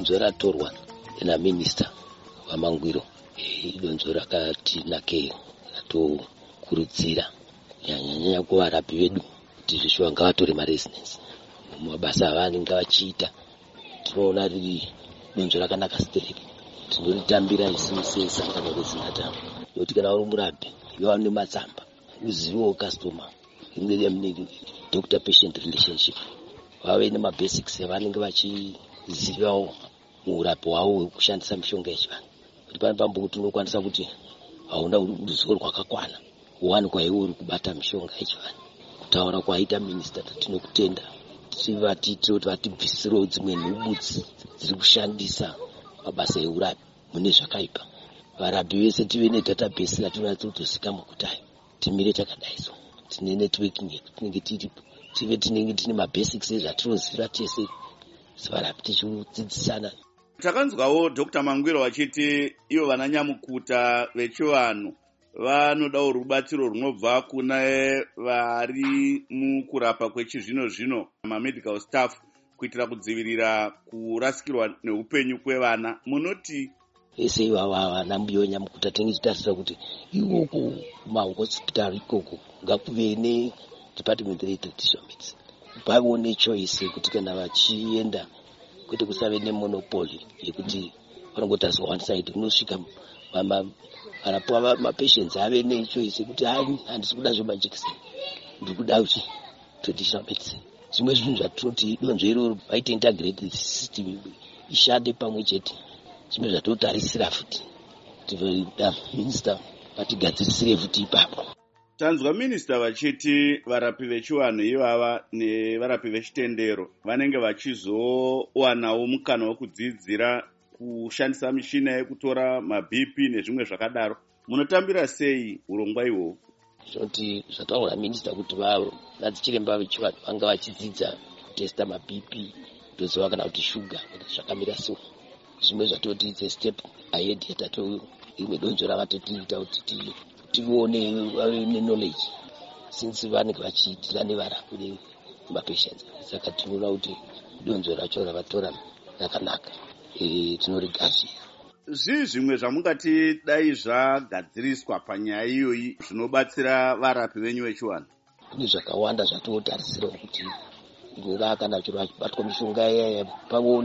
donzvo ratorwa naminista waMangwiro. Donzvo rakati nakei, ratokurudzira nyanya kuvarapi vedu kuti zvishuwa ngavatore maresidence mumabasa avanenge vachiita. Tinoona riri donzvo rakanaka sitereki, tinoritambira isusu sesangano reZinatha, nokuti kana uri murapi iva nematsamba uzivewo customer, mune doctor patient relationship, vave nemabasics avanenge vachizivawo muurapi hwavo hwekushandisa mishonga yechivanhu. Kuti pane pambuti unokwanisa kuti hauna ruzivo rwakakwana, uwanikwa iwe uri kubata mishonga yechivanhu. Kutaura kwaita minista, tinokutenda tivatitire kuti vatibvisirewo dzimwe nhubutsi dziri kushandisa mabasa eurapi mune zvakaipa. Varapi vese tive nedatabase ratinatsotozikamwa kuti ayo timire takadaiso, tine networking yetinenge tiripo, tive tinenge tine mabasics ezvatinoziva tese sevarapi tichidzidzisana. Takanzwawo Dr. Mangwiro vachiti ivo vana nyamukuta vechivanhu vanodawo rubatsiro runobva kuna vari mukurapa kwechizvino zvino, mamedical staff, kuitira kudzivirira kurasikirwa neupenyu kwevana. Munoti ese ivava vana mbuya nyamukuta tinenge tichitarisa kuti ikoko mahospitari ikoko ngakuve nedepartment retraditional medicine, pavewo nechoice kuti kana vachienda kwete kusave nemonopoli yekuti vanongotariswa one side, kunosvika varapiwa mapatients ave nechoice yekuti handisi kuda zvemajekiseni, ndiri kuda kuti traditional medicine. Zvimwe zvinhu zvatinoti donzvo iroro vaite integrated system ishande pamwe chete, zvimwe zvatotarisira futi kuti minista vatigadzirisire futi ipapo. Tanzwa minista vachiti varapi vechivanhu ivava nevarapi vechitendero vanenge vachizowanawo mukana wekudzidzira kushandisa mishina yekutora maBP nezvimwe zvakadaro. Munotambira sei urongwa ihwohwo? Zvoti zvataura minista kuti vadziremba vechivanhu vanga vachidzidza kutesta maBP, toziva kana kuti shuga zvakamira so. Zvimwe zvatoti step ahead yatato imwe donzvo ravatotiita kuti tione vave knowledge since vanenge vachiitira nevarapi nemapatients. Saka tinoona kuti donzvo racho ravatora rakanaka, tinorigadzira. Zvii zvimwe zvamungati dai zvagadziriswa panyaya iyoyi zvinobatsira varapi venyu vechivanhu? Kune zvakawanda zvatotarisirawo kuti inova kana chiro vachibatwa mishonga yaya pavewo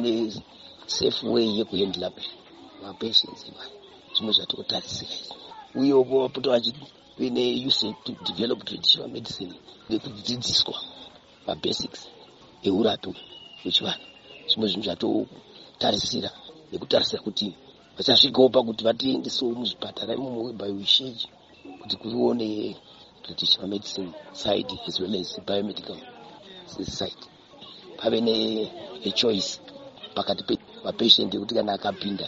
nesafe way yekuhandla mapatients. Zvimwe zvatotarisira uyewo vapota vachive neuse to develop traditional medicine nekudzidziswa mabasics eurapi hwechivanhu. Zvimwe zvinhu zvatotarisira nekutarisira kuti vachasvikawo pakuti vatiendesewo muzvipatara imomo biosheji kuti kuvewo netraditional medicine side as well as biomedical side, pave nechoice pakati pemapatient yekuti kana akapinda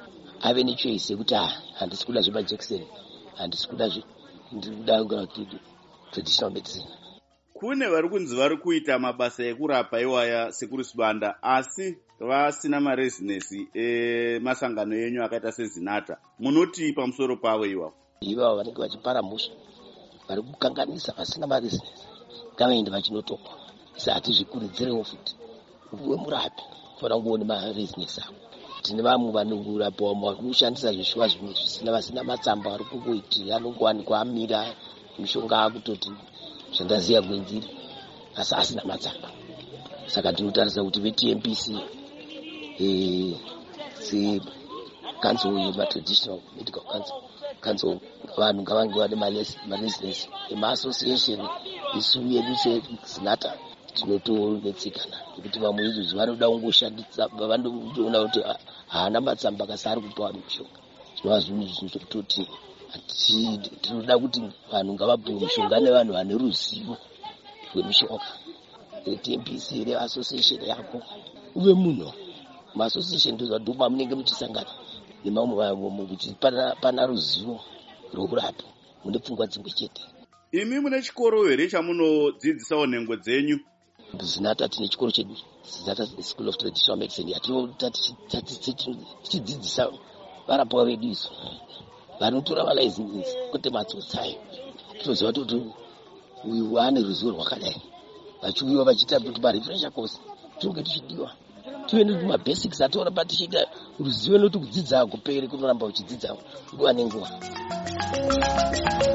ave nechoice yekuti handisi kuda zvemajekiseni, handisi kuda ndiri kuda traditional medicine. Kune vari kunzi vari kuita mabasa ekurapa iwaya sekuri Sibanda asi vasina marezinesi emasangano enyu akaita seZinatha. Munoti pamusoro pavo ivavo? Ivavo vanenge vachipara mhosva, vari kukanganisa vasina marezinesi, ngavaende vachinotokwa. Isa hatizvikurudzirewo futi uwe murapi kufanira kungoone marezinesi ako. Tine vamwe vanongurapiwa vanoshandisa zvishuwa zvimwe vasina matsamba, vari kungoiti anongowanikwa amira mishonga akutoti zvandaziya gwenziri asi asina matsamba. Saka tinotarisa kuti veTMPC secouncil yematraditional medical council vanhu ngavange vane maresidence emaassociation. Isu yedu seZinatha tinotonetsekana nekuti vamwe izvozvi vanoda kungoshandisa, vandoona kuti haana matsamba kasi ari kupawa mishonga. Zvinova zvinhu zvototi tinoda kuti vanhu ngavapiwe mishonga nevanhu vane ruzivo rwemishonga. TMPC reassociation yako uve munhu maassociation ndozvadhuma munenge muchisangana nemamwe vamwe kuti pana ruzivo rwokurapa mune pfungwa dzimwe chete. Imi mune chikoro here chamunodzidzisawo nhengo dzenyu? Zinatha tine chikoro chedu Zinatha School of Traditional Medicine yatichidzidzisa varapiwa vedu isu vanotora malaisensi kwete matsotsayo. Tinoziva kuti uyu ane ruzivo rwakadai, vachiuyiwa vachiita kuti marefresher course tinenge tichidiwa tive nemabasics atora patisvika ruzivo nekuti kudzidza hakuperi kunoramba uchidzidza nguva nenguva.